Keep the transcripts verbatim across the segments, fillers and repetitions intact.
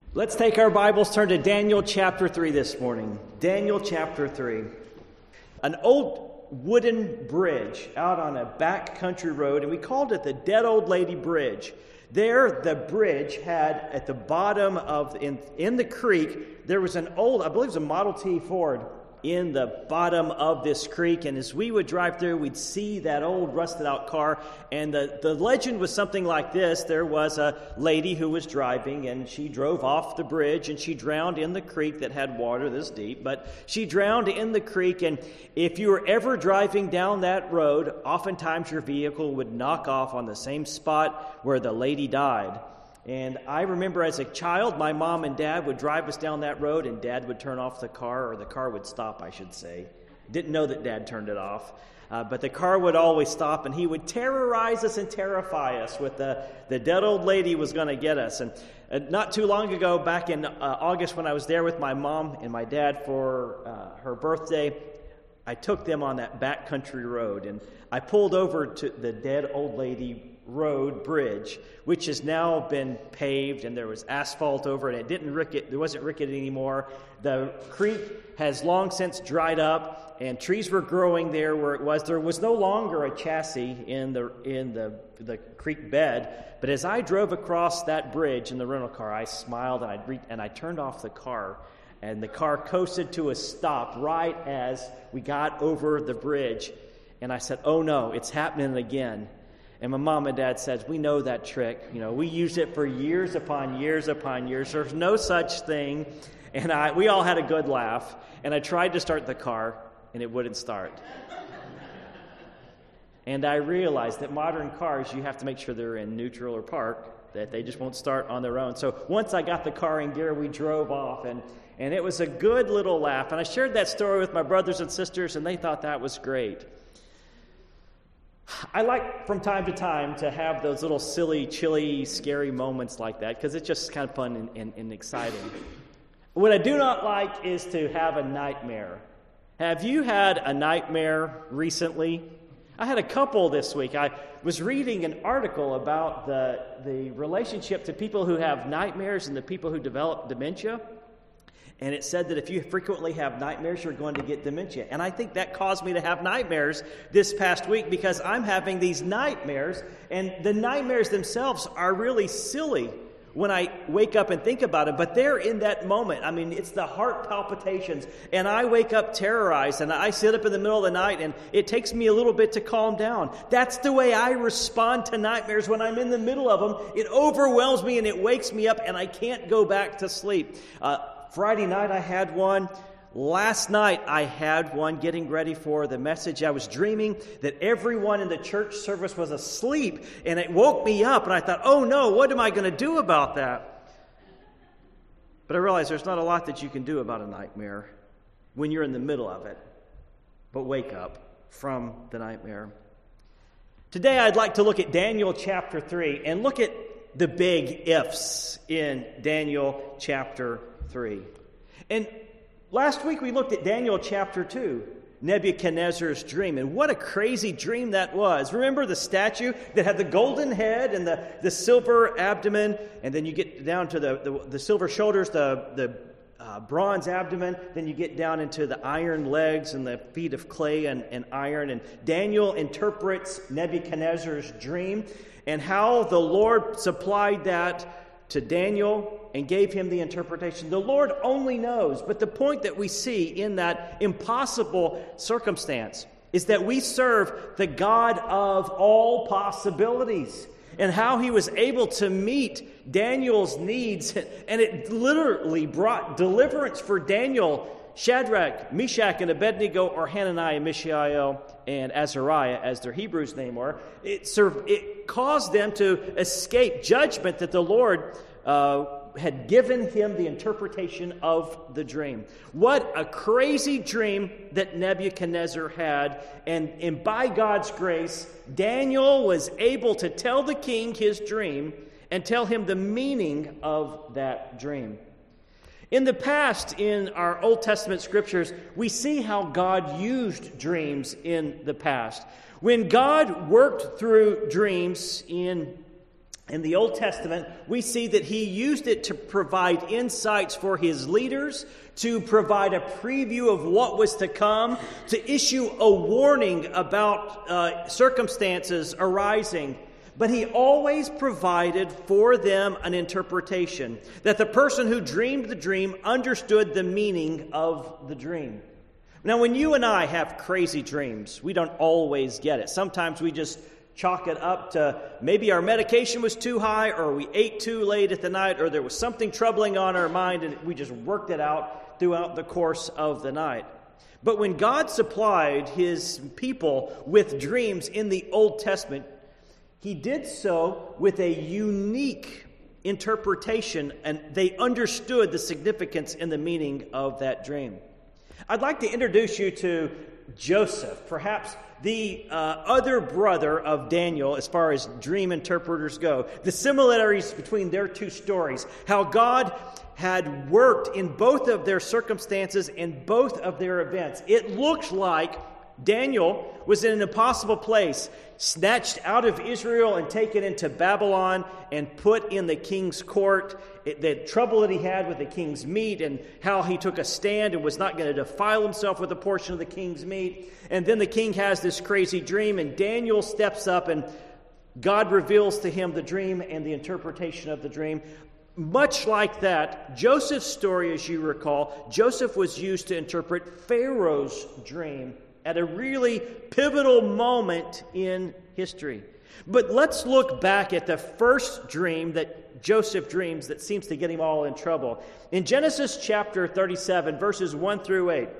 Let's take our Bibles, turn to Daniel chapter three this morning. Daniel chapter three. An old wooden bridge out on a back country road, and we called it the Dead Old Lady Bridge. There, the bridge had at the bottom of, in, in the creek, there was an old, I believe it was a Model T Ford in the bottom of this creek, and as we would drive through, we'd see that old rusted out car, and the, the legend was something like this. There was a lady who was driving, and she drove off the bridge, and she drowned in the creek that had water this deep, but she drowned in the creek, and if you were ever driving down that road, oftentimes your vehicle would knock off on the same spot where the lady died. And I remember as a child, my mom and dad would drive us down that road, and dad would turn off the car, or the car would stop, I should say. Didn't know that dad turned it off. Uh, but the car would always stop, and he would terrorize us and terrify us with the, the dead old lady was going to get us. And uh, not too long ago, back in uh, August, when I was there with my mom and my dad for uh, her birthday, I took them on that backcountry road, and I pulled over to the dead old lady road bridge, which has now been paved, and there was asphalt over it. It didn't ricket, there wasn't rickety anymore. The creek has long since dried up, and trees were growing there where it was. There was no longer a chassis in the in the the creek bed. But as I drove across that bridge in the rental car, I smiled and I re- and I turned off the car, and the car coasted to a stop right as we got over the bridge. And I said, "Oh no, it's happening again." And my mom and dad said, "We know that trick. You know, we used it for years upon years upon years. There's no such thing." And I, we all had a good laugh. And I tried to start the car, and it wouldn't start. And I realized that modern cars, you have to make sure they're in neutral or park, that they just won't start on their own. So once I got the car in gear, we drove off, and, and it was a good little laugh. And I shared that story with my brothers and sisters, and they thought that was great. I like from time to time to have those little silly, chilly, scary moments like that because it's just kind of fun and, and, and exciting. What I do not like is to have a nightmare. Have you had a nightmare recently? I had a couple this week. I was reading an article about the, the relationship to people who have nightmares and the people who develop dementia. And it said that if you frequently have nightmares, you're going to get dementia. And I think that caused me to have nightmares this past week because I'm having these nightmares. And the nightmares themselves are really silly when I wake up and think about it. But they're in that moment. I mean, it's the heart palpitations. And I wake up terrorized. And I sit up in the middle of the night. And it takes me a little bit to calm down. That's the way I respond to nightmares when I'm in the middle of them. It overwhelms me and it wakes me up. And I can't go back to sleep. Uh, Friday night I had one. Last night I had one getting ready for the message. I was dreaming that everyone in the church service was asleep, and it woke me up, and I thought, oh no, what am I going to do about that? But I realized there's not a lot that you can do about a nightmare when you're in the middle of it. But wake up from the nightmare. Today I'd like to look at Daniel chapter three and look at the big ifs in Daniel chapter three. And last week we looked at Daniel chapter two, Nebuchadnezzar's dream, and what a crazy dream that was. Remember the statue that had the golden head and the, the silver abdomen, and then you get down to the, the, the silver shoulders, the, the uh, bronze abdomen, then you get down into the iron legs and the feet of clay and, and iron, and Daniel interprets Nebuchadnezzar's dream and how the Lord supplied that to Daniel and gave him the interpretation. The Lord only knows, but the point that we see in that impossible circumstance is that we serve the God of all possibilities, and how he was able to meet Daniel's needs, and it literally brought deliverance for Daniel, Shadrach, Meshach, and Abednego, or Hananiah, Mishael, and Azariah, as their Hebrews name were. It served, it caused them to escape judgment that the Lord uh, had given him the interpretation of the dream. What a crazy dream that Nebuchadnezzar had, and, and by God's grace, Daniel was able to tell the king his dream and tell him the meaning of that dream. In the past, in our Old Testament scriptures, we see how God used dreams in the past. When God worked through dreams in In the Old Testament, we see that he used it to provide insights for his leaders, to provide a preview of what was to come, to issue a warning about uh, circumstances arising. But he always provided for them an interpretation, that the person who dreamed the dream understood the meaning of the dream. Now, when you and I have crazy dreams, we don't always get it. Sometimes we just chalk it up to maybe our medication was too high, or we ate too late at the night, or there was something troubling on our mind, and we just worked it out throughout the course of the night. But when God supplied his people with dreams in the Old Testament, he did so with a unique interpretation, and they understood the significance and the meaning of that dream. I'd like to introduce you to Joseph, perhaps the uh, other brother of Daniel as far as dream interpreters go. The similarities between their two stories, how God had worked in both of their circumstances and both of their events. It looked like Daniel was in an impossible place, snatched out of Israel and taken into Babylon and put in the king's court. It, the trouble that he had with the king's meat, and how he took a stand and was not going to defile himself with a portion of the king's meat. And then the king has this crazy dream, and Daniel steps up, and God reveals to him the dream and the interpretation of the dream. Much like that, Joseph's story, as you recall, Joseph was used to interpret Pharaoh's dream at a really pivotal moment in history. But let's look back at the first dream that Joseph dreams that seems to get him all in trouble. In Genesis chapter thirty-seven, verses one through eight.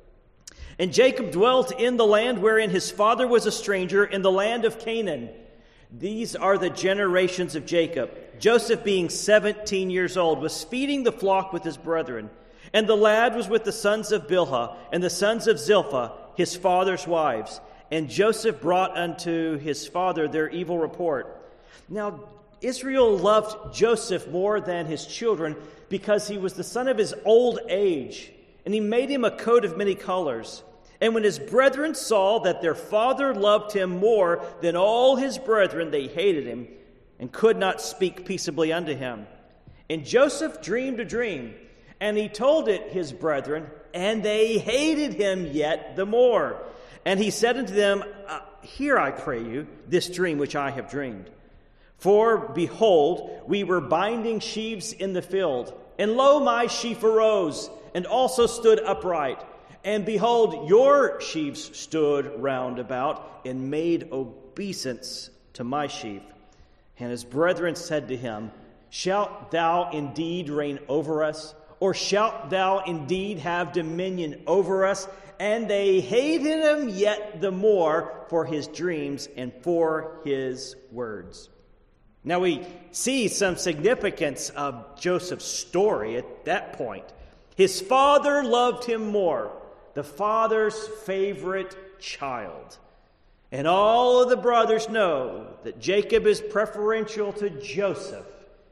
And Jacob dwelt in the land wherein his father was a stranger, in the land of Canaan. These are the generations of Jacob. Joseph, being seventeen years old, was feeding the flock with his brethren. And the lad was with the sons of Bilhah and the sons of Zilpah, his father's wives. And Joseph brought unto his father their evil report. Now, Israel loved Joseph more than his children because he was the son of his old age, and he made him a coat of many colors. And when his brethren saw that their father loved him more than all his brethren, they hated him and could not speak peaceably unto him. And Joseph dreamed a dream, and he told it his brethren, and they hated him yet the more. And he said unto them, uh, Hear, I pray you, this dream which I have dreamed. For, behold, we were binding sheaves in the field, and lo, my sheaf arose, and also stood upright. And behold, your sheaves stood round about, and made obeisance to my sheaf. And his brethren said to him, Shalt thou indeed reign over us? Or shalt thou indeed have dominion over us? And they hated him yet the more for his dreams and for his words. Now we see some significance of Joseph's story at that point. His father loved him more, the father's favorite child. And all of the brothers know that Jacob is preferential to Joseph,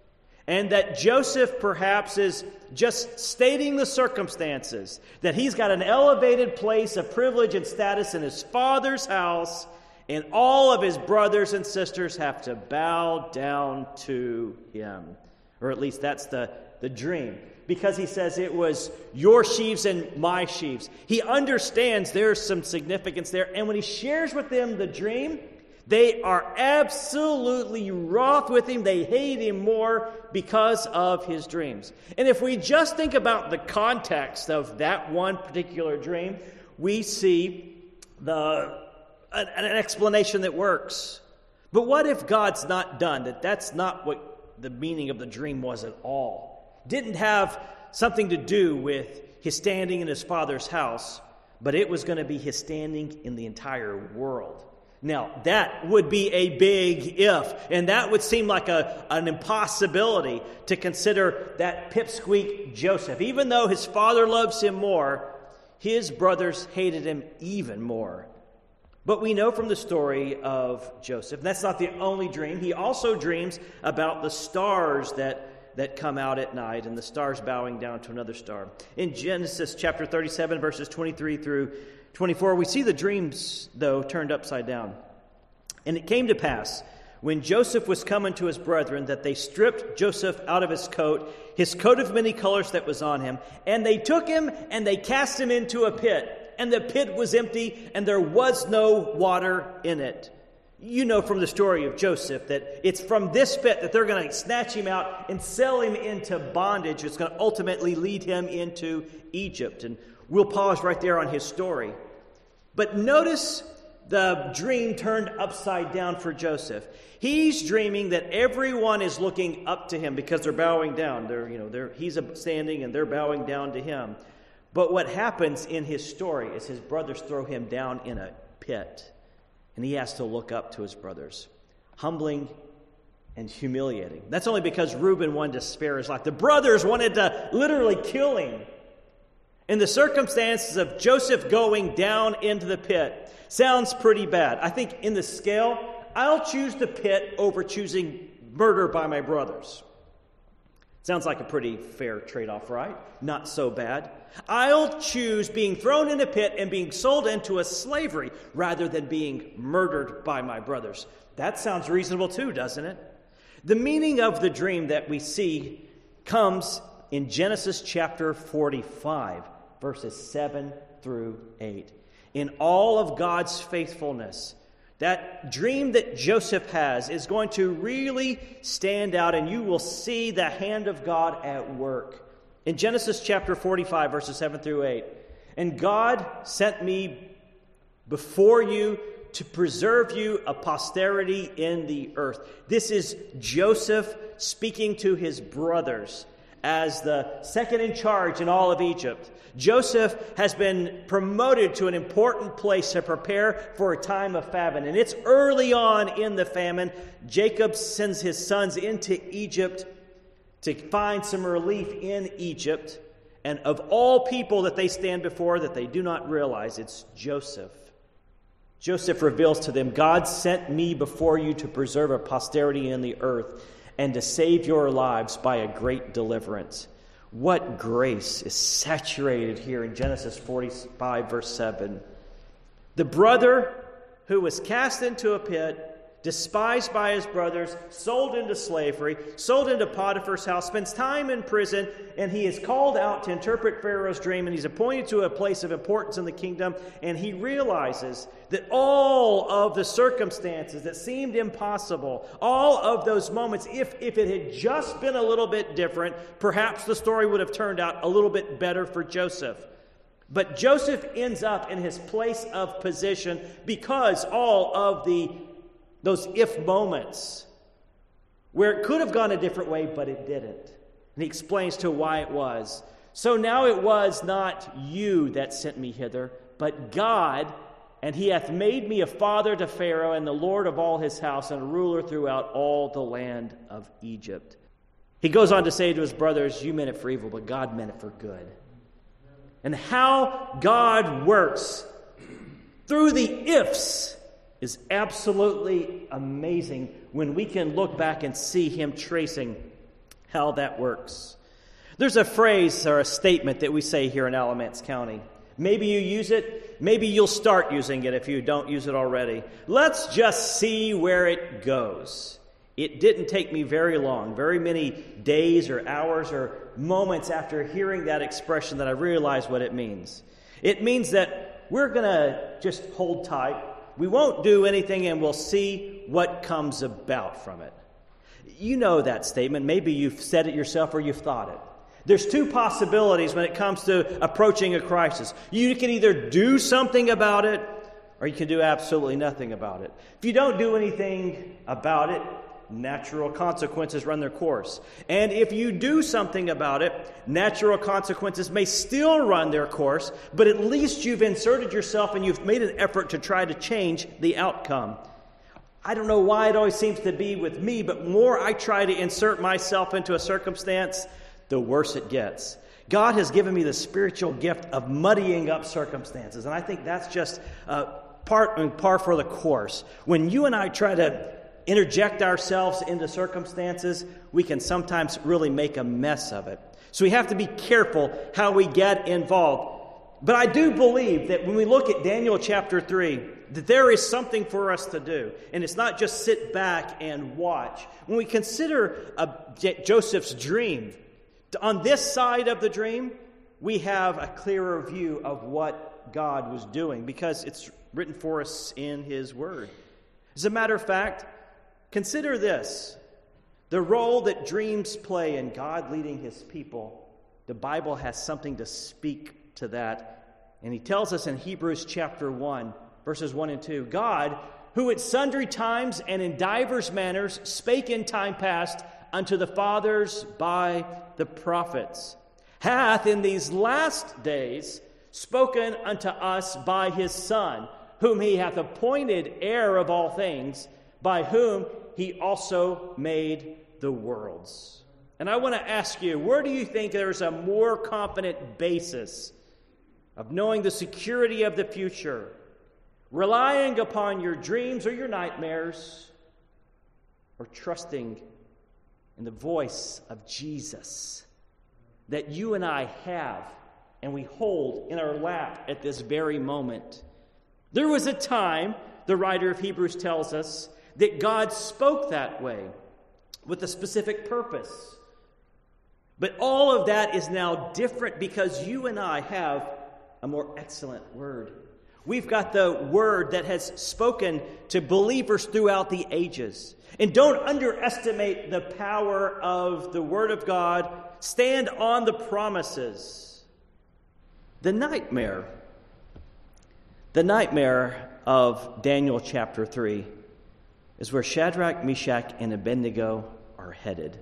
and that Joseph perhaps is just stating the circumstances, that he's got an elevated place of privilege and status in his father's house, and all of his brothers and sisters have to bow down to him. Or at least that's the, the dream. Because he says it was your sheaves and my sheaves. He understands there's some significance there. And when he shares with them the dream, they are absolutely wroth with him. They hate him more because of his dreams. And if we just think about the context of that one particular dream, we see the an, an explanation that works. But what if God's not done? That that's not what the meaning of the dream was at all. Didn't have something to do with his standing in his father's house, but it was going to be his standing in the entire world. Now, that would be a big if, and that would seem like a, an impossibility to consider that pipsqueak Joseph. Even though his father loves him more, his brothers hated him even more. But we know from the story of Joseph, and that's not the only dream. He also dreams about the stars that, that come out at night, and the stars bowing down to another star. In Genesis chapter thirty-seven, verses twenty-three through twenty-four, we see the dreams, though, turned upside down. And it came to pass, when Joseph was coming to his brethren, that they stripped Joseph out of his coat, his coat of many colors that was on him, and they took him and they cast him into a pit. And the pit was empty, and there was no water in it. You know from the story of Joseph that it's from this pit that they're going to snatch him out and sell him into bondage. It's going to ultimately lead him into Egypt. And we'll pause right there on his story. But notice the dream turned upside down for Joseph. He's dreaming that everyone is looking up to him because they're bowing down. They're, you know, they're, he's standing and they're bowing down to him. But what happens in his story is his brothers throw him down in a pit. And he has to look up to his brothers. Humbling and humiliating. That's only because Reuben wanted to spare his life. The brothers wanted to literally kill him. In the circumstances of Joseph going down into the pit, sounds pretty bad. I think in the scale, I'll choose the pit over choosing murder by my brothers. Sounds like a pretty fair trade-off, right? Not so bad. I'll choose being thrown in a pit and being sold into a slavery rather than being murdered by my brothers. That sounds reasonable too, doesn't it? The meaning of the dream that we see comes in Genesis chapter forty-five, verses seven through eight. In all of God's faithfulness, that dream that Joseph has is going to really stand out, and you will see the hand of God at work. In Genesis chapter forty-five, verses seven through eight, and God sent me before you to preserve you a posterity in the earth. This is Joseph speaking to his brothers as the second in charge in all of Egypt. Joseph has been promoted to an important place to prepare for a time of famine. And it's early on in the famine. Jacob sends his sons into Egypt to find some relief in Egypt. And of all people that they stand before that they do not realize, it's Joseph. Joseph reveals to them, God sent me before you to preserve a posterity in the earth and to save your lives by a great deliverance. What grace is saturated here in Genesis forty-five, verse seven. The brother who was cast into a pit, despised by his brothers, sold into slavery, sold into Potiphar's house, spends time in prison, and he is called out to interpret Pharaoh's dream, and he's appointed to a place of importance in the kingdom, and he realizes that all of the circumstances that seemed impossible, all of those moments, if, if it had just been a little bit different, perhaps the story would have turned out a little bit better for Joseph. But Joseph ends up in his place of position because all of the those if moments where it could have gone a different way, but it didn't. And he explains to why it was. So now it was not you that sent me hither, but God, and he hath made me a father to Pharaoh and the Lord of all his house and a ruler throughout all the land of Egypt. He goes on to say to his brothers, you meant it for evil, but God meant it for good. And how God works through the ifs is absolutely amazing when we can look back and see him tracing how that works. There's a phrase or a statement that we say here in Alamance County. Maybe you use it. Maybe you'll start using it if you don't use it already. Let's just see where it goes. It didn't take me very long, very many days or hours or moments after hearing that expression that I realized what it means. It means that we're going to just hold tight. We won't do anything, and we'll see what comes about from it. You know that statement. Maybe you've said it yourself or you've thought it. There's two possibilities when it comes to approaching a crisis. You can either do something about it, or you can do absolutely nothing about it. If you don't do anything about it, natural consequences run their course. And if you do something about it, natural consequences may still run their course, but at least you've inserted yourself and you've made an effort to try to change the outcome. I don't know why it always seems to be with me, but more I try to insert myself into a circumstance, the worse it gets. God has given me the spiritual gift of muddying up circumstances, and I think that's just uh, part and par for the course. When you and I try to interject ourselves into circumstances, we can sometimes really make a mess of it. So we have to be careful how we get involved. But I do believe that when we look at Daniel chapter three, that there is something for us to do. And it's not just sit back and watch. When we consider uh, J- Joseph's dream, on this side of the dream, we have a clearer view of what God was doing because it's written for us in His Word. As a matter of fact, consider this. The role that dreams play in God leading His people, the Bible has something to speak to that. And He tells us in Hebrews chapter one, verses one and two, God, who at sundry times and in divers manners spake in time past unto the fathers by the prophets, hath in these last days spoken unto us by His Son, whom He hath appointed heir of all things, by whom He also made the worlds. And I want to ask you, where do you think there's a more confident basis of knowing the security of the future, relying upon your dreams or your nightmares, or trusting in the voice of Jesus that you and I have and we hold in our lap at this very moment? There was a time, the writer of Hebrews tells us, that God spoke that way with a specific purpose. But all of that is now different because you and I have a more excellent word. We've got the word that has spoken to believers throughout the ages. And don't underestimate the power of the Word of God. Stand on the promises. The nightmare. The nightmare of Daniel chapter three is where Shadrach, Meshach, and Abednego are headed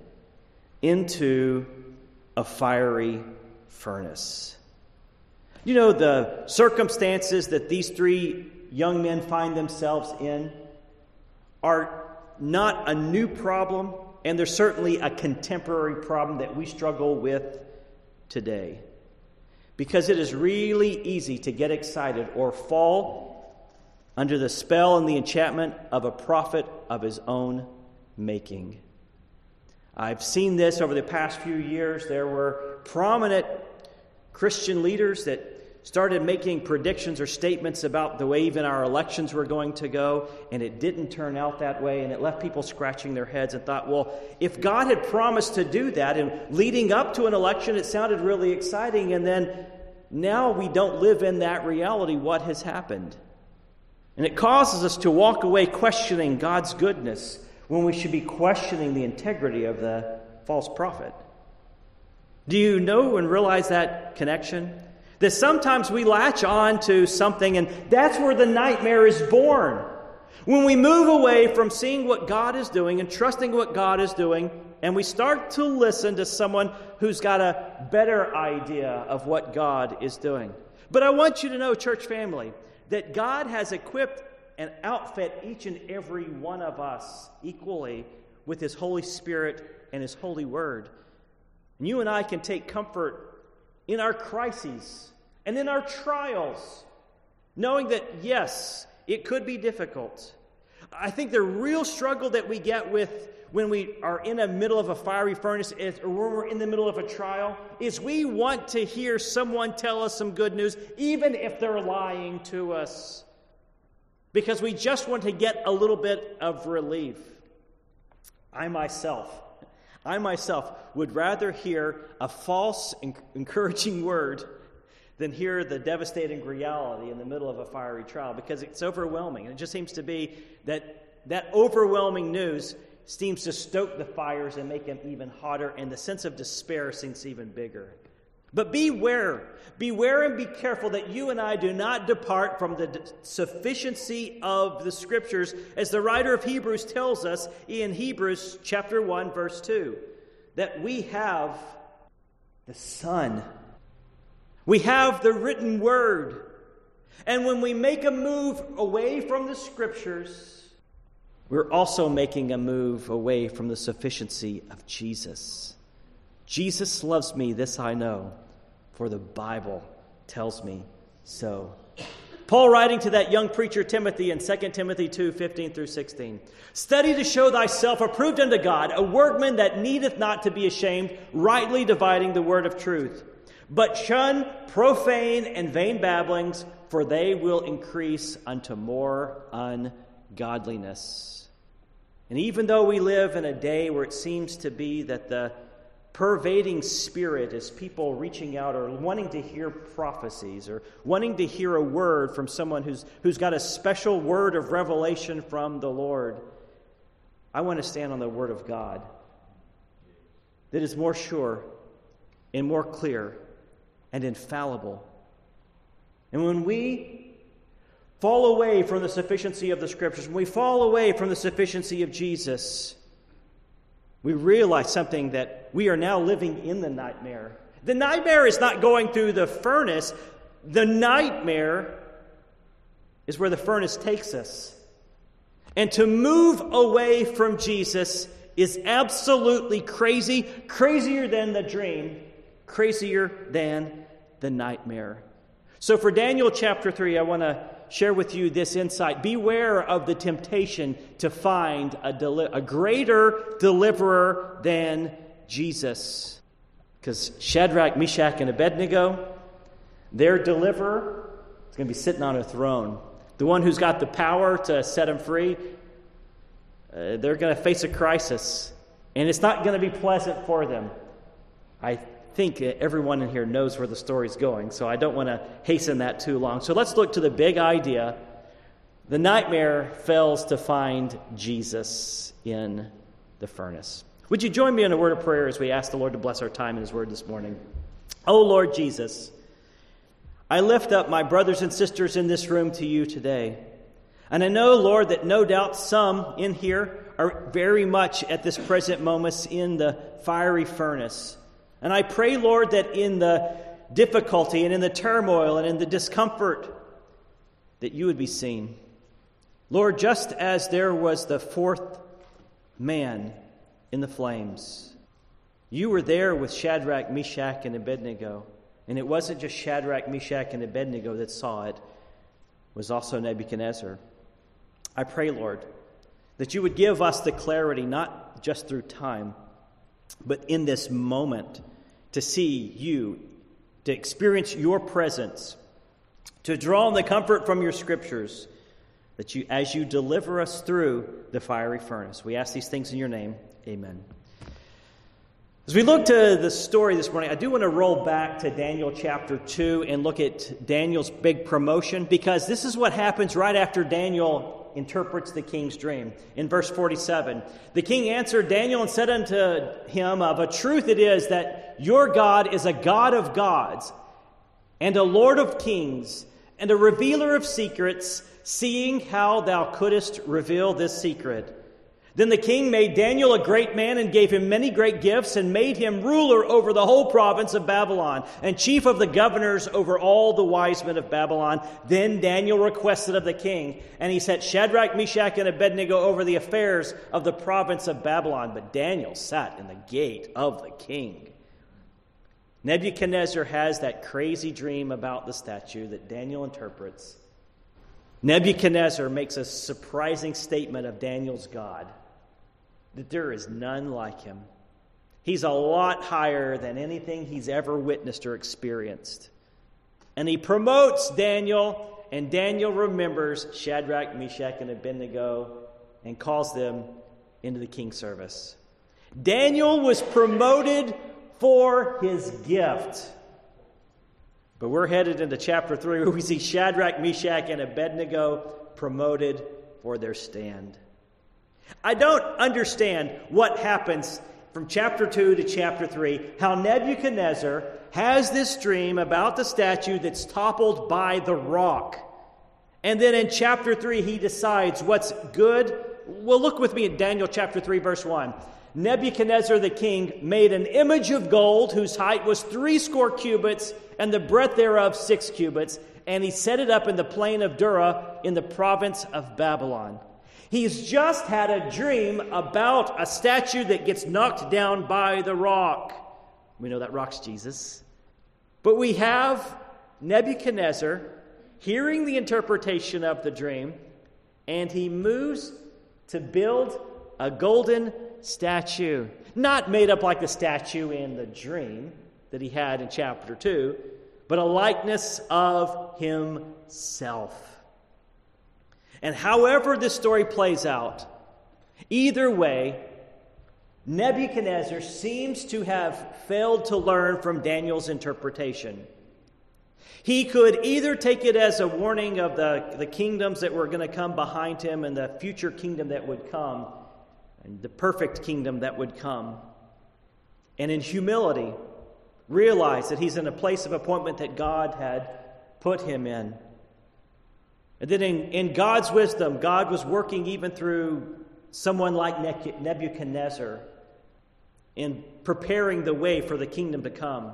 into a fiery furnace. You know, the circumstances that these three young men find themselves in are not a new problem, and they're certainly a contemporary problem that we struggle with today. Because it is really easy to get excited or fall under the spell and the enchantment of a prophet of his own making. I've seen this over the past few years. There were prominent Christian leaders that started making predictions or statements about the way even our elections were going to go, and it didn't turn out that way, and it left people scratching their heads and thought, well, if God had promised to do that, and leading up to an election, it sounded really exciting, and then now we don't live in that reality. What has happened? And it causes us to walk away questioning God's goodness when we should be questioning the integrity of the false prophet. Do you know and realize that connection? That sometimes we latch on to something, and that's where the nightmare is born. When we move away from seeing what God is doing and trusting what God is doing, and we start to listen to someone who's got a better idea of what God is doing. But I want you to know, church family, that God has equipped and outfit each and every one of us equally with His Holy Spirit and His holy word. And you and I can take comfort in our crises and in our trials, knowing that, yes, it could be difficult. I think the real struggle that we get with when we are in the middle of a fiery furnace is, or when we're in the middle of a trial is we want to hear someone tell us some good news, even if they're lying to us, because we just want to get a little bit of relief. I myself, I myself would rather hear a false, encouraging word than hear the devastating reality in the middle of a fiery trial, because it's overwhelming. And it just seems to be that that overwhelming news seems to stoke the fires and make them even hotter, and the sense of despair seems even bigger. But beware, beware and be careful that you and I do not depart from the d- sufficiency of the Scriptures, as the writer of Hebrews tells us in Hebrews chapter one, verse two, that we have the Son. We have the written Word. And when we make a move away from the Scriptures, we're also making a move away from the sufficiency of Jesus. Jesus loves me, this I know, for the Bible tells me so. Paul writing to that young preacher Timothy in Second Timothy two, fifteen through sixteen. Study to show thyself approved unto God, a workman that needeth not to be ashamed, rightly dividing the word of truth. But shun profane and vain babblings, for they will increase unto more ungodliness. And even though we live in a day where it seems to be that the pervading spirit is people reaching out or wanting to hear prophecies or wanting to hear a word from someone who's, who's got a special word of revelation from the Lord, I want to stand on the word of God that is more sure and more clear and infallible. And when we fall away from the sufficiency of the Scriptures, when we fall away from the sufficiency of Jesus, we realize something, that we are now living in the nightmare. The nightmare is not going through the furnace. The nightmare is where the furnace takes us. And to move away from Jesus is absolutely crazy, crazier than the dream, crazier than the nightmare. So for Daniel chapter three, I want to share with you this insight. Beware of the temptation to find a, deli- a greater deliverer than Jesus. Because Shadrach, Meshach, and Abednego, their deliverer is going to be sitting on a throne. The one who's got the power to set them free, uh, they're going to face a crisis. And it's not going to be pleasant for them. I think everyone in here knows where the story's going, so I don't want to hasten that too long. So let's look to the big idea. The nightmare fails to find Jesus in the furnace. Would you join me in a word of prayer as we ask the Lord to bless our time in His Word this morning? Oh, Lord Jesus, I lift up my brothers and sisters in this room to you today. And I know, Lord, that no doubt some in here are very much at this present moment in the fiery furnace. And I pray, Lord, that in the difficulty and in the turmoil and in the discomfort, that you would be seen. Lord, just as there was the fourth man in the flames, you were there with Shadrach, Meshach, and Abednego. And it wasn't just Shadrach, Meshach, and Abednego that saw it. It was also Nebuchadnezzar. I pray, Lord, that you would give us the clarity, not just through time, but in this moment, to see you, to experience your presence, to draw on the comfort from your Scriptures, that you, as you deliver us through the fiery furnace. We ask these things in your name. Amen. As we look to the story this morning, I do want to roll back to Daniel chapter two and look at Daniel's big promotion, because this is what happens right after Daniel interprets the king's dream. In verse forty-seven, the king answered Daniel and said unto him, of a truth it is that your God is a God of gods and a Lord of kings and a revealer of secrets, seeing how thou couldest reveal this secret. Then the king made Daniel a great man and gave him many great gifts and made him ruler over the whole province of Babylon and chief of the governors over all the wise men of Babylon. Then Daniel requested of the king, and he set Shadrach, Meshach, and Abednego over the affairs of the province of Babylon. But Daniel sat in the gate of the king. Nebuchadnezzar has that crazy dream about the statue that Daniel interprets. Nebuchadnezzar makes a surprising statement of Daniel's God, that there is none like him. He's a lot higher than anything he's ever witnessed or experienced. And he promotes Daniel, and Daniel remembers Shadrach, Meshach, and Abednego and calls them into the king's service. Daniel was promoted for his gift. But we're headed into chapter three, where we see Shadrach, Meshach, and Abednego promoted for their stand. I don't understand what happens from chapter two to chapter three, how Nebuchadnezzar has this dream about the statue that's toppled by the rock. And then in chapter three, he decides what's good. Well, look with me at Daniel chapter three, verse one. Nebuchadnezzar the king made an image of gold whose height was three score cubits and the breadth thereof six cubits, and he set it up in the plain of Dura in the province of Babylon. He's just had a dream about a statue that gets knocked down by the rock. We know that rock's Jesus. But we have Nebuchadnezzar hearing the interpretation of the dream, and he moves to build a golden statue. Not made up like the statue in the dream that he had in chapter two, but a likeness of himself. And however this story plays out, either way, Nebuchadnezzar seems to have failed to learn from Daniel's interpretation. He could either take it as a warning of the, the kingdoms that were going to come behind him and the future kingdom that would come, and the perfect kingdom that would come, and in humility realize that he's in a place of appointment that God had put him in. And then in, in God's wisdom, God was working even through someone like Nebuchadnezzar in preparing the way for the kingdom to come.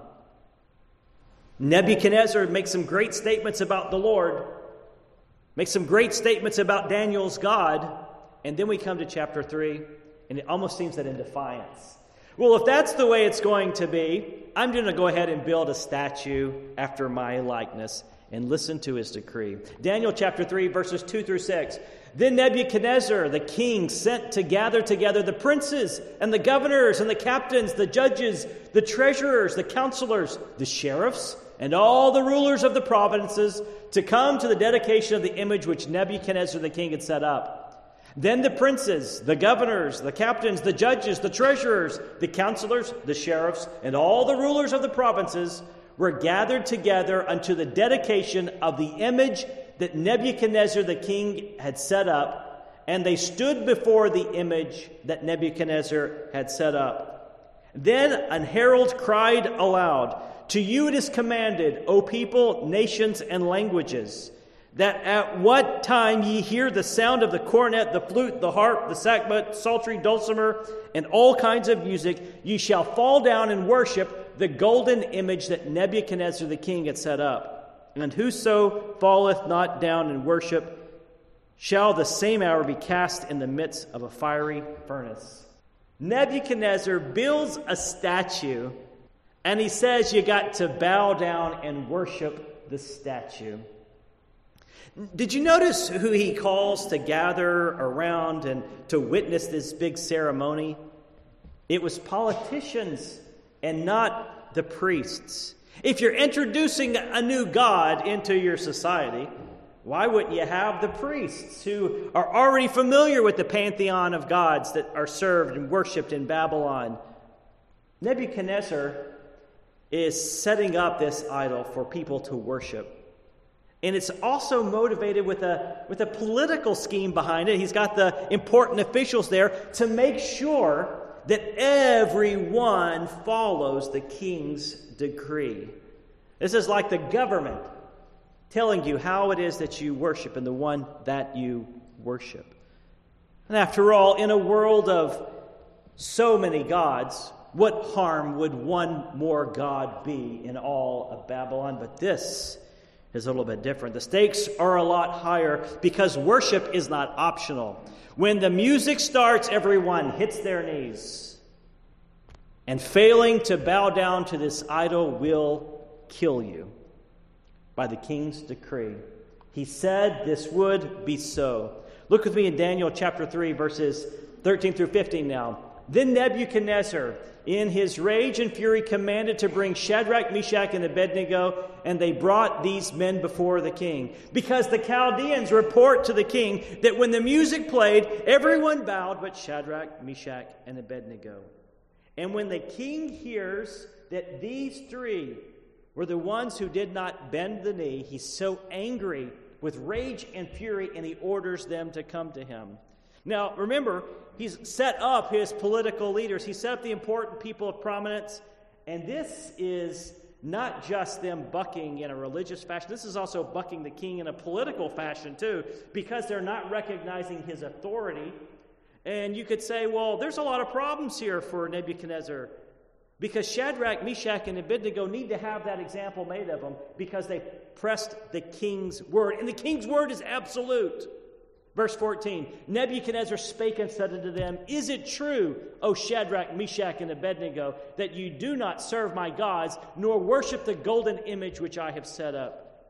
Nebuchadnezzar makes some great statements about the Lord, makes some great statements about Daniel's God, and then we come to chapter three, and it almost seems that in defiance. Well, if that's the way it's going to be, I'm going to go ahead and build a statue after my likeness and listen to his decree. Daniel chapter three, verses two through six. Then Nebuchadnezzar, the king, sent to gather together the princes and the governors and the captains, the judges, the treasurers, the counselors, the sheriffs, and all the rulers of the provinces to come to the dedication of the image which Nebuchadnezzar the king had set up. Then the princes, the governors, the captains, the judges, the treasurers, the counselors, the sheriffs, and all the rulers of the provinces were gathered together unto the dedication of the image that Nebuchadnezzar the king had set up, and they stood before the image that Nebuchadnezzar had set up. Then an herald cried aloud, To you it is commanded, O people, nations, and languages, that at what time ye hear the sound of the cornet, the flute, the harp, the sackbut, psaltery, dulcimer, and all kinds of music, ye shall fall down and worship the golden image that Nebuchadnezzar the king had set up. And whoso falleth not down and worship shall the same hour be cast in the midst of a fiery furnace. Nebuchadnezzar builds a statue, and he says you got to bow down and worship the statue. Did you notice who he calls to gather around and to witness this big ceremony? It was politicians and not the priests. If you're introducing a new god into your society, why wouldn't you have the priests who are already familiar with the pantheon of gods that are served and worshipped in Babylon? Nebuchadnezzar is setting up this idol for people to worship. And it's also motivated with a, with a political scheme behind it. He's got the important officials there to make sure that everyone follows the king's decree. This is like the government telling you how it is that you worship and the one that you worship. And after all, in a world of so many gods, what harm would one more god be in all of Babylon? But this is a little bit different. The stakes are a lot higher because worship is not optional. When the music starts, everyone hits their knees. And failing to bow down to this idol will kill you by the king's decree. He said this would be so. Look with me in Daniel chapter three, verses thirteen through fifteen now. Then Nebuchadnezzar, in his rage and fury, commanded to bring Shadrach, Meshach, and Abednego, and they brought these men before the king. Because the Chaldeans report to the king that when the music played, everyone bowed but Shadrach, Meshach, and Abednego. And when the king hears that these three were the ones who did not bend the knee, he's so angry with rage and fury, and he orders them to come to him. Now, remember, he's set up his political leaders. He set up the important people of prominence. And this is not just them bucking in a religious fashion. This is also bucking the king in a political fashion, too, because they're not recognizing his authority. And you could say, well, there's a lot of problems here for Nebuchadnezzar, because Shadrach, Meshach, and Abednego need to have that example made of them because they pressed the king's word. And the king's word is absolute. Verse fourteen, Nebuchadnezzar spake and said unto them, Is it true, O Shadrach, Meshach, and Abednego, that you do not serve my gods, nor worship the golden image which I have set up?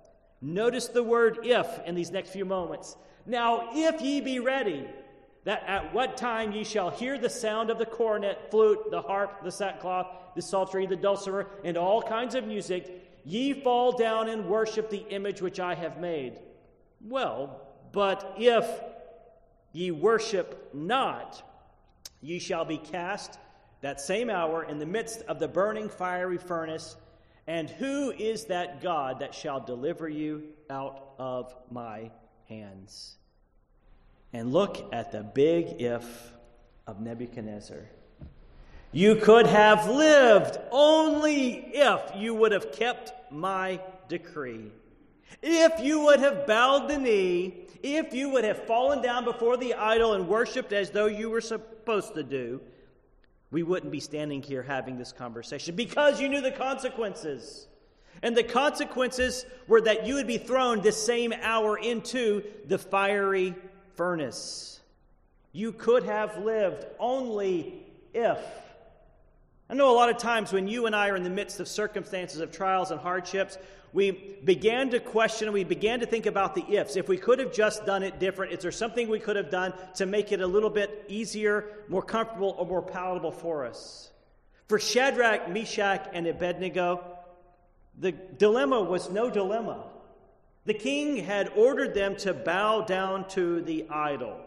Notice the word if in these next few moments. Now, if ye be ready, that at what time ye shall hear the sound of the cornet, flute, the harp, the sackcloth, the psaltery, the dulcimer, and all kinds of music, ye fall down and worship the image which I have made. Well, but if ye worship not, ye shall be cast that same hour in the midst of the burning fiery furnace. And who is that God that shall deliver you out of my hands? And look at the big if of Nebuchadnezzar. You could have lived only if you would have kept my decree. If you would have bowed the knee, if you would have fallen down before the idol and worshipped as though you were supposed to do, we wouldn't be standing here having this conversation, because you knew the consequences. And the consequences were that you would be thrown this same hour into the fiery furnace. You could have lived only if. I know a lot of times when you and I are in the midst of circumstances of trials and hardships, we began to question, we began to think about the ifs. If we could have just done it different, is there something we could have done to make it a little bit easier, more comfortable, or more palatable for us? For Shadrach, Meshach, and Abednego, the dilemma was no dilemma. The king had ordered them to bow down to the idol.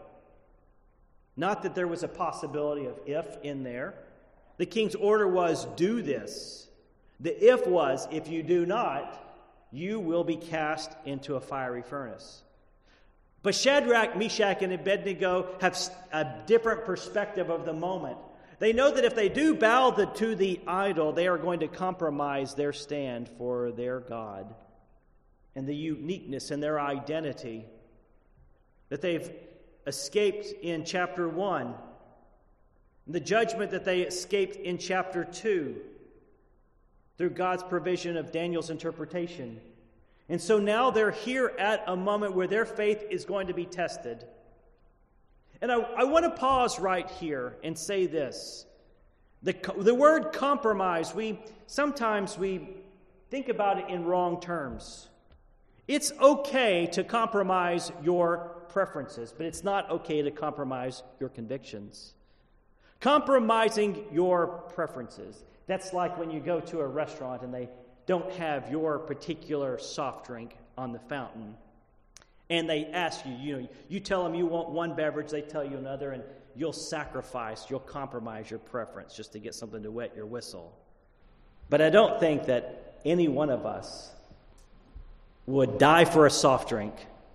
Not that there was a possibility of if in there. The king's order was, do this. The if was, if you do not, you will be cast into a fiery furnace. But Shadrach, Meshach, and Abednego have a different perspective of the moment. They know that if they do bow the, to the idol, they are going to compromise their stand for their God and the uniqueness and their identity that they've escaped in chapter one, the judgment that they escaped in chapter two, through God's provision of Daniel's interpretation. And so now they're here at a moment where their faith is going to be tested. And I, I want to pause right here and say this. The, the word compromise, we sometimes we think about it in wrong terms. It's okay to compromise your preferences, but it's not okay to compromise your convictions. Compromising your preferences. That's like when you go to a restaurant and they don't have your particular soft drink on the fountain. And they ask you, you know, you tell them you want one beverage, they tell you another, and you'll sacrifice, you'll compromise your preference just to get something to wet your whistle. But I don't think that any one of us would die for a soft drink,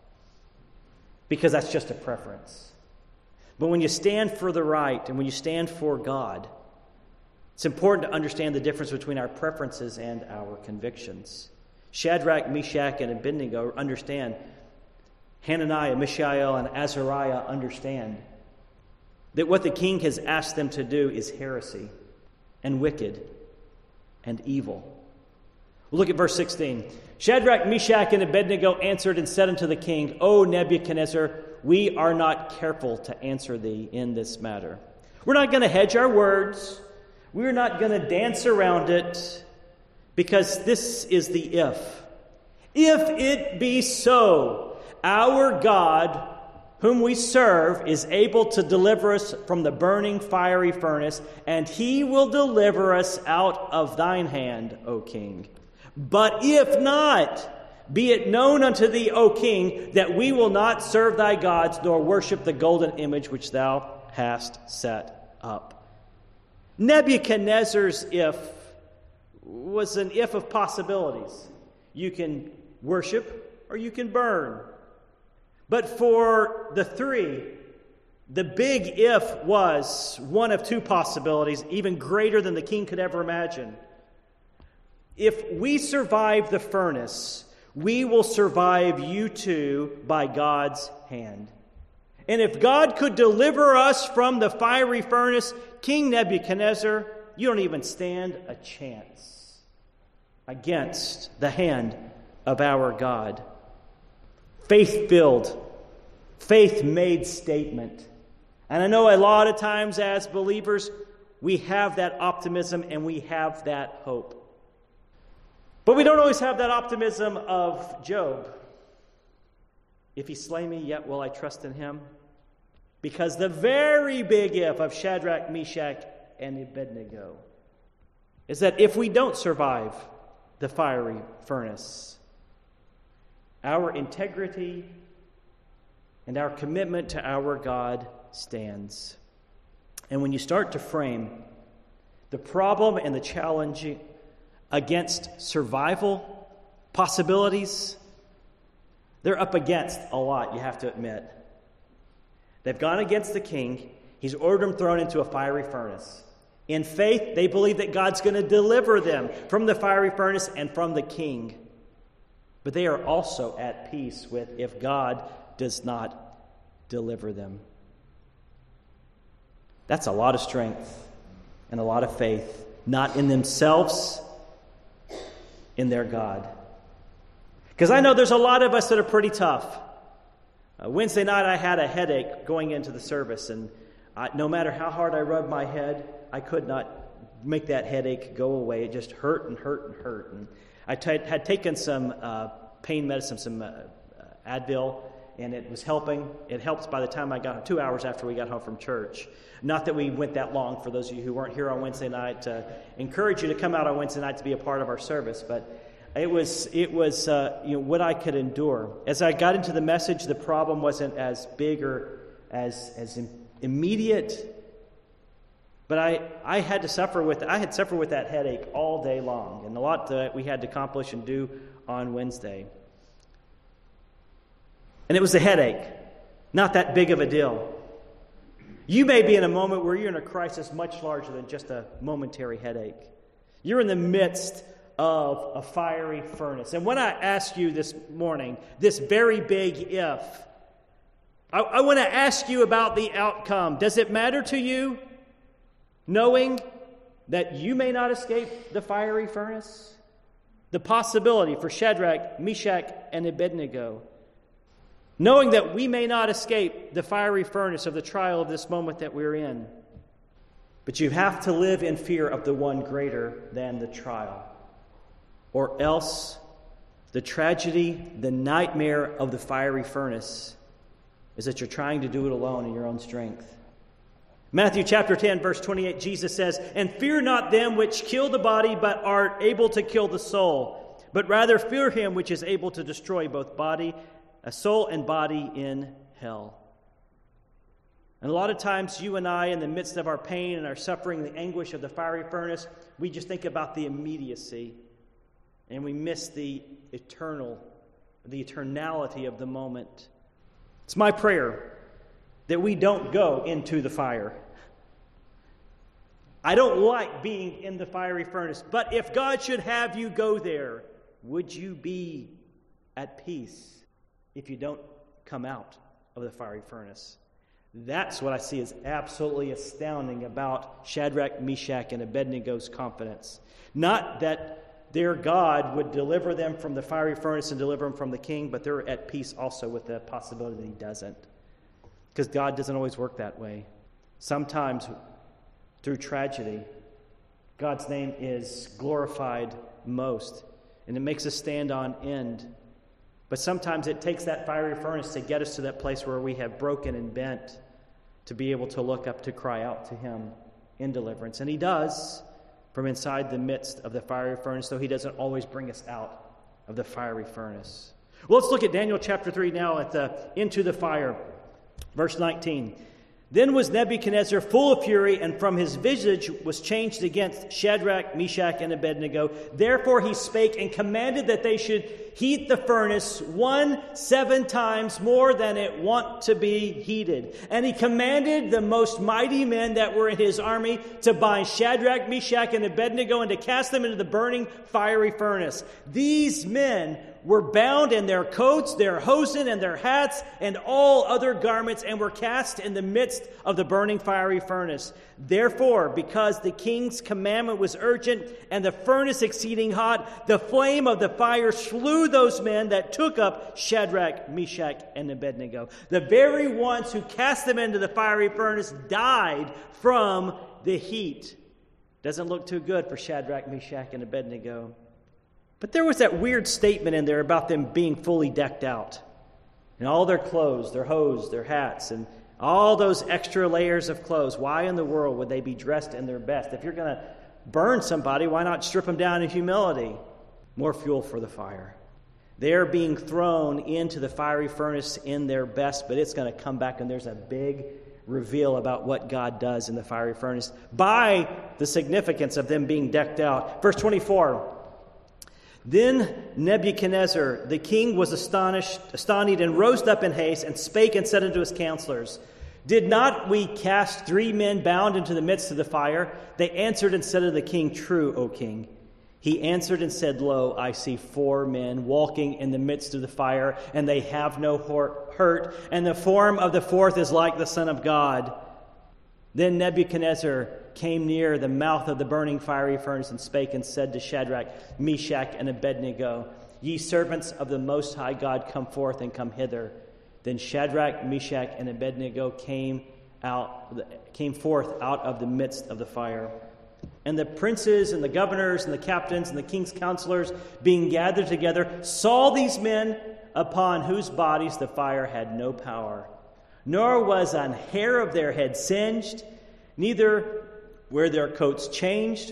because that's just a preference. But when you stand for the right and when you stand for God, it's important to understand the difference between our preferences and our convictions. Shadrach, Meshach, and Abednego understand. Hananiah, Mishael, and Azariah understand that what the king has asked them to do is heresy and wicked and evil. Look at verse sixteen. Shadrach, Meshach, and Abednego answered and said unto the king, O Nebuchadnezzar, we are not careful to answer thee in this matter. We're not going to hedge our words. We're not going to dance around it, because this is the if. If it be so, our God, whom we serve, is able to deliver us from the burning fiery furnace, and he will deliver us out of thine hand, O king. But if not, be it known unto thee, O king, that we will not serve thy gods, nor worship the golden image which thou hast set up. Nebuchadnezzar's if was an if of possibilities. You can worship or you can burn. But for the three, the big if was one of two possibilities, even greater than the king could ever imagine. If we survive the furnace, we will survive you too by God's hand. And if God could deliver us from the fiery furnace, King Nebuchadnezzar, you don't even stand a chance against the hand of our God. Faith-filled, faith-made statement. And I know a lot of times as believers, we have that optimism and we have that hope. But we don't always have that optimism of Job. If he slay me, yet will I trust in him. Because the very big if of Shadrach, Meshach, and Abednego is that if we don't survive the fiery furnace, our integrity and our commitment to our God stands. And when you start to frame the problem and the challenge against survival possibilities, they're up against a lot, you have to admit. They've gone against the king. He's ordered them thrown into a fiery furnace. In faith, they believe that God's going to deliver them from the fiery furnace and from the king. But they are also at peace with if God does not deliver them. That's a lot of strength and a lot of faith, not in themselves, in their God. Because I know there's a lot of us that are pretty tough. Uh, Wednesday night I had a headache going into the service, and I, no matter how hard I rubbed my head, I could not make that headache go away. It just hurt and hurt and hurt. And I t- had taken some uh, pain medicine, some uh, Advil, and it was helping. It helped by the time I got home, two hours after we got home from church. Not that we went that long, for those of you who weren't here on Wednesday night, to encourage you to come out on Wednesday night to be a part of our service. But it was, it was uh, you know, what I could endure. As I got into the message, the problem wasn't as big or as, as immediate. But I, I had to suffer with I had suffered with that headache all day long, and a lot that we had to accomplish and do on Wednesday. And it was a headache, not that big of a deal. You may be in a moment where you're in a crisis much larger than just a momentary headache. You're in the midst of a fiery furnace. And when I ask you this morning, this very big if, I, I want to ask you about the outcome. Does it matter to you, knowing that you may not escape the fiery furnace? The possibility for Shadrach, Meshach, and Abednego. Knowing that we may not escape the fiery furnace of the trial of this moment that we're in. But you have to live in fear of the one greater than the trial. Or else the tragedy, the nightmare of the fiery furnace is that you're trying to do it alone in your own strength. Matthew chapter ten, verse twenty-eight, Jesus says, "And fear not them which kill the body, but are able to kill the soul. But rather fear him which is able to destroy both body, a soul and body in hell." And a lot of times you and I, in the midst of our pain and our suffering, the anguish of the fiery furnace, we just think about the immediacy. And we miss the eternal, the eternality of the moment. It's my prayer that we don't go into the fire. I don't like being in the fiery furnace, but if God should have you go there, would you be at peace if you don't come out of the fiery furnace? That's what I see as absolutely astounding about Shadrach, Meshach, and Abednego's confidence. Not that their God would deliver them from the fiery furnace and deliver them from the king, but they're at peace also with the possibility that he doesn't. Because God doesn't always work that way. Sometimes, through tragedy, God's name is glorified most, and it makes us stand on end. But sometimes it takes that fiery furnace to get us to that place where we have broken and bent to be able to look up, to cry out to him in deliverance. And he does from inside the midst of the fiery furnace, though he doesn't always bring us out of the fiery furnace. Well, let's look at Daniel chapter three now at the into the fire. Verse nineteen. "Then was Nebuchadnezzar full of fury, and from his visage was changed against Shadrach, Meshach, and Abednego. Therefore he spake and commanded that they should heat the furnace one seven times more than it wont to be heated. And he commanded the most mighty men that were in his army to bind Shadrach, Meshach, and Abednego and to cast them into the burning fiery furnace. These men were bound in their coats, their hosen, and their hats, and all other garments, and were cast in the midst of the burning fiery furnace. Therefore, because the king's commandment was urgent, and the furnace exceeding hot, the flame of the fire slew those men that took up Shadrach, Meshach, and Abednego. The very ones who cast them into the fiery furnace died from the heat." Doesn't look too good for Shadrach, Meshach, and Abednego. But there was that weird statement in there about them being fully decked out. And all their clothes, their hose, their hats, and all those extra layers of clothes. Why in the world would they be dressed in their best? If you're going to burn somebody, why not strip them down in humility? More fuel for the fire. They're being thrown into the fiery furnace in their best, but it's going to come back, and there's a big reveal about what God does in the fiery furnace by the significance of them being decked out. Verse twenty-four. Then Nebuchadnezzar, the king, was astonished, astonished, and rose up in haste, and spake and said unto his counselors, Did not we cast three men bound into the midst of the fire? They answered and said to the king, True, O king. He answered and said, Lo, I see four men walking in the midst of the fire, and they have no hurt, and the form of the fourth is like the Son of God. Then Nebuchadnezzar came near the mouth of the burning fiery furnace and spake and said to Shadrach, Meshach, and Abednego, Ye servants of the Most High God, come forth and come hither. Then Shadrach, Meshach, and Abednego came out, came forth out of the midst of the fire. And the princes and the governors and the captains and the king's counselors, being gathered together, saw these men upon whose bodies the fire had no power, nor was an hair of their head singed, neither were their coats changed,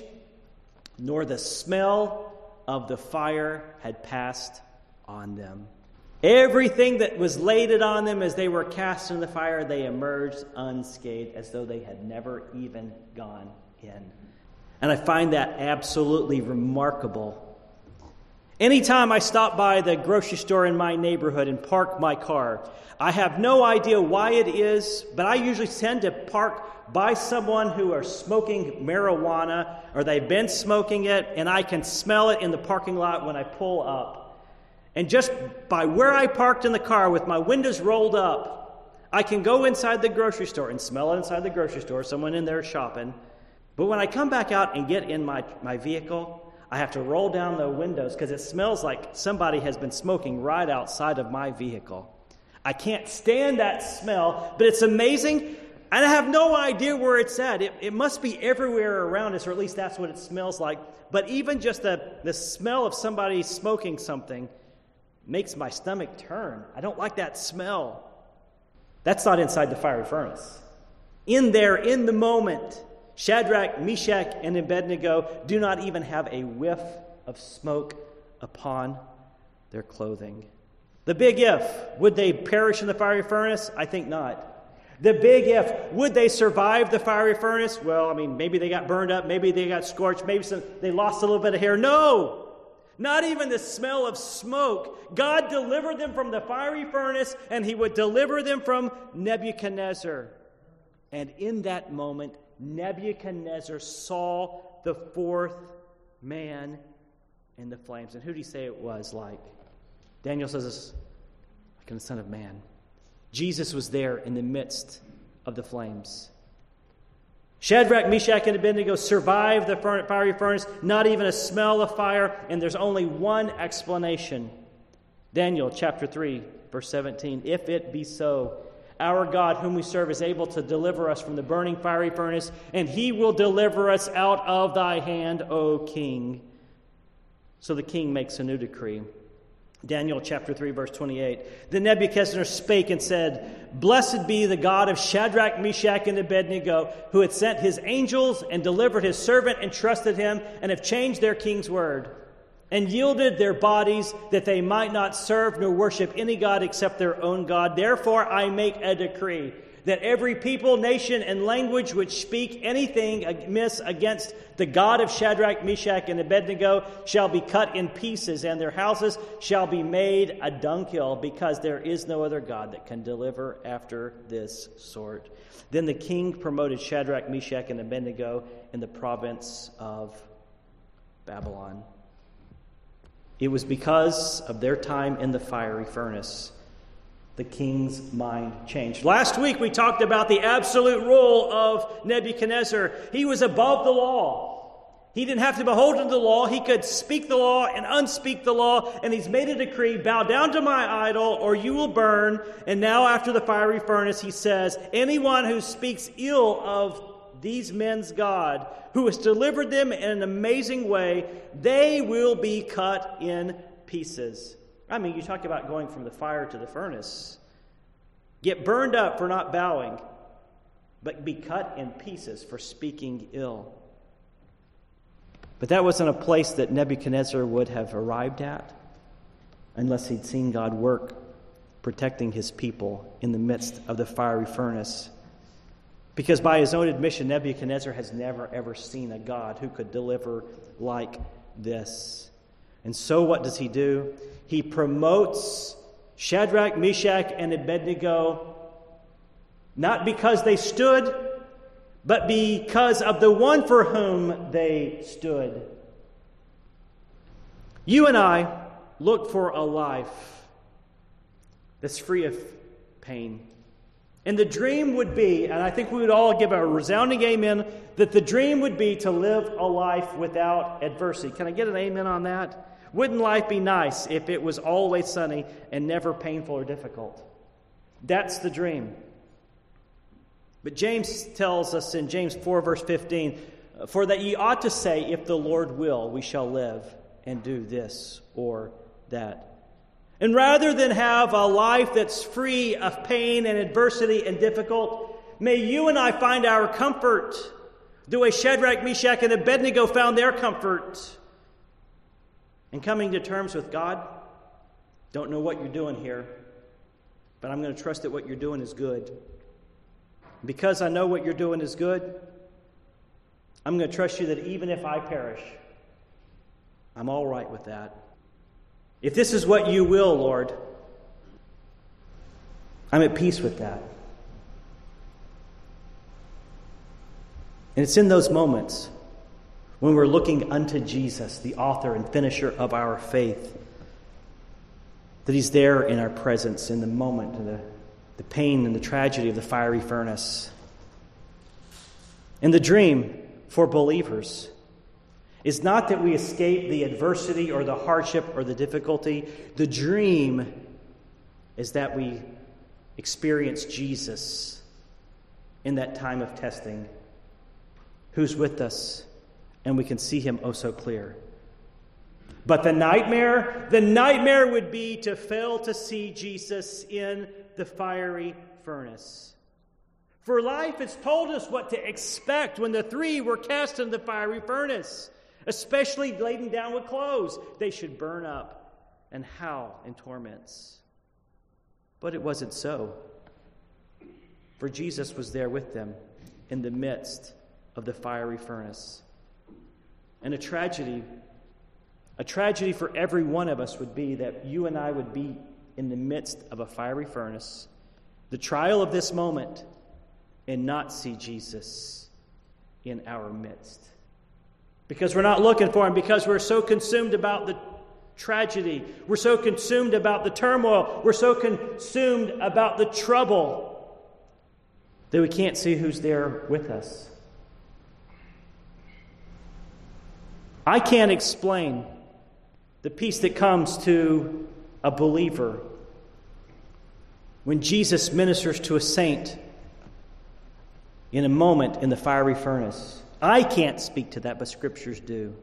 nor the smell of the fire had passed on them. Everything that was laid on them as they were cast in the fire, they emerged unscathed, as though they had never even gone in. And I find that absolutely remarkable. Anytime I stop by the grocery store in my neighborhood and park my car, I have no idea why it is, but I usually tend to park by someone who are smoking marijuana, or they've been smoking it, and I can smell it in the parking lot when I pull up. And just by where I parked in the car with my windows rolled up, I can go inside the grocery store and smell it inside the grocery store, someone in there shopping. But when I come back out and get in my, my vehicle, I have to roll down the windows because it smells like somebody has been smoking right outside of my vehicle. I can't stand that smell, but it's amazing, and I have no idea where it's at. It, it must be everywhere around us, or at least that's what it smells like. But even just the, the smell of somebody smoking something makes my stomach turn. I don't like that smell. That's not inside the fiery furnace. In there, in the moment, Shadrach, Meshach, and Abednego do not even have a whiff of smoke upon their clothing. The big if, would they perish in the fiery furnace? I think not. The big if, would they survive the fiery furnace? Well, I mean, maybe they got burned up, maybe they got scorched, maybe some, they lost a little bit of hair. No! Not even the smell of smoke. God delivered them from the fiery furnace, and he would deliver them from Nebuchadnezzar. And in that moment, Nebuchadnezzar saw the fourth man in the flames. And who do you say it was like? Daniel says it's like the Son of Man. Jesus was there in the midst of the flames. Shadrach, Meshach, and Abednego survived the fiery furnace, not even a smell of fire, and there's only one explanation. Daniel chapter three, verse seventeen. If it be so, our God, whom we serve, is able to deliver us from the burning fiery furnace, and he will deliver us out of thy hand, O king. So the king makes a new decree. Daniel chapter three, verse twenty-eight. Then Nebuchadnezzar spake and said, Blessed be the God of Shadrach, Meshach, and Abednego, who hath sent his angels and delivered his servant and trusted him, and have changed their king's word, and yielded their bodies that they might not serve nor worship any god except their own God. Therefore I make a decree that every people, nation, and language which speak anything amiss against the God of Shadrach, Meshach, and Abednego shall be cut in pieces, and their houses shall be made a dunghill, because there is no other God that can deliver after this sort. Then the king promoted Shadrach, Meshach, and Abednego in the province of Babylon. It was because of their time in the fiery furnace the king's mind changed. Last week we talked about the absolute rule of Nebuchadnezzar. He was above the law. He didn't have to behold to the law. He could speak the law and unspeak the law. And he's made a decree, bow down to my idol or you will burn. And now after the fiery furnace, he says, anyone who speaks ill of these men's God, who has delivered them in an amazing way, they will be cut in pieces. I mean, you talk about going from the fire to the furnace. Get burned up for not bowing, but be cut in pieces for speaking ill. But that wasn't a place that Nebuchadnezzar would have arrived at unless he'd seen God work, protecting his people in the midst of the fiery furnace. Because by his own admission, Nebuchadnezzar has never, ever seen a God who could deliver like this. And so what does he do? He promotes Shadrach, Meshach, and Abednego, not because they stood, but because of the one for whom they stood. You and I look for a life that's free of pain. And the dream would be, and I think we would all give a resounding amen, that the dream would be to live a life without adversity. Can I get an amen on that? Wouldn't life be nice if it was always sunny and never painful or difficult? That's the dream. But James tells us in James four, verse fifteen, for that ye ought to say, if the Lord will, we shall live and do this or that. And rather than have a life that's free of pain and adversity and difficult, may you and I find our comfort the way Shadrach, Meshach, and Abednego found their comfort in coming to terms with God. Don't know what you're doing here, but I'm going to trust that what you're doing is good. Because I know what you're doing is good, I'm going to trust you that even if I perish, I'm all right with that. If this is what you will, Lord, I'm at peace with that. And it's in those moments when we're looking unto Jesus, the author and finisher of our faith, that he's there in our presence in the moment, in the, the pain and the tragedy of the fiery furnace. And the dream for believers is not that we escape the adversity or the hardship or the difficulty. The dream is that we experience Jesus in that time of testing, who's with us, and we can see him oh so clear. But the nightmare, the nightmare would be to fail to see Jesus in the fiery furnace. For life has told us what to expect when the three were cast into the fiery furnace, especially laden down with clothes. They should burn up and howl in torments. But it wasn't so. For Jesus was there with them in the midst of the fiery furnace. And a tragedy, a tragedy for every one of us would be that you and I would be in the midst of a fiery furnace, the trial of this moment, and not see Jesus in our midst. Because we're not looking for him, because we're so consumed about the tragedy, we're so consumed about the turmoil, we're so consumed about the trouble that we can't see who's there with us. I can't explain the peace that comes to a believer when Jesus ministers to a saint in a moment in the fiery furnace. I can't speak to that, but scriptures do.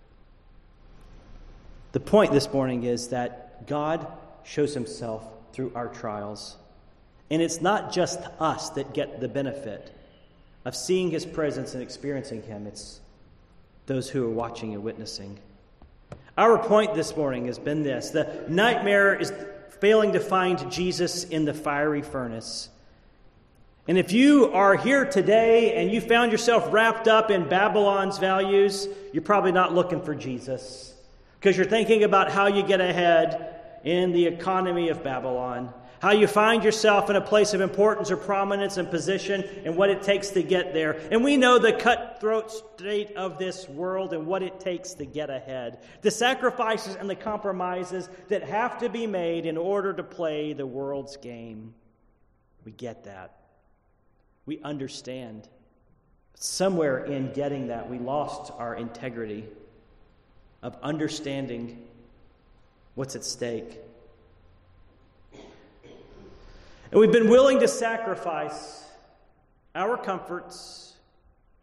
The point this morning is that God shows himself through our trials. And it's not just us that get the benefit of seeing his presence and experiencing him. It's those who are watching and witnessing. Our point this morning has been this. The nightmare is failing to find Jesus in the fiery furnace. And if you are here today and you found yourself wrapped up in Babylon's values, you're probably not looking for Jesus, because you're thinking about how you get ahead in the economy of Babylon, how you find yourself in a place of importance or prominence and position and what it takes to get there. And we know the cutthroat state of this world and what it takes to get ahead, the sacrifices and the compromises that have to be made in order to play the world's game. We get that. We understand. Somewhere in getting that, we lost our integrity of understanding what's at stake. And we've been willing to sacrifice our comforts,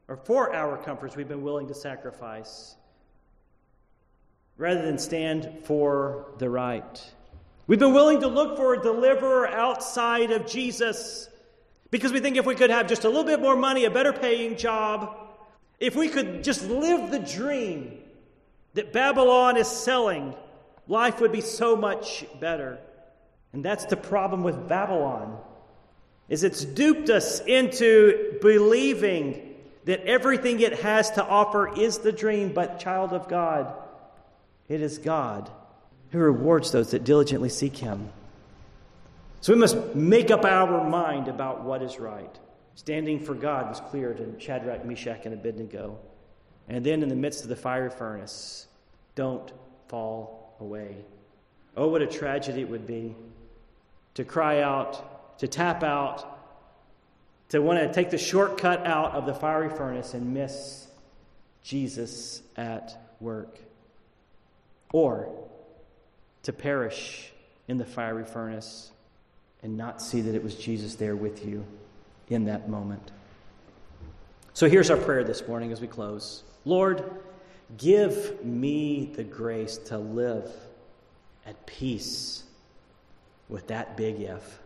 or for our comforts we've been willing to sacrifice, rather than stand for the right. We've been willing to look for a deliverer outside of Jesus because we think if we could have just a little bit more money, a better paying job, if we could just live the dream that Babylon is selling, life would be so much better. And that's the problem with Babylon, is it's duped us into believing that everything it has to offer is the dream, but child of God, it is God who rewards those that diligently seek him. So we must make up our mind about what is right. Standing for God was clear to Shadrach, Meshach, and Abednego. And then in the midst of the fiery furnace, don't fall away. Oh, what a tragedy it would be to cry out, to tap out, to want to take the shortcut out of the fiery furnace and miss Jesus at work. Or to perish in the fiery furnace and not see that it was Jesus there with you in that moment. So here's our prayer this morning as we close. Lord, give me the grace to live at peace with that big if.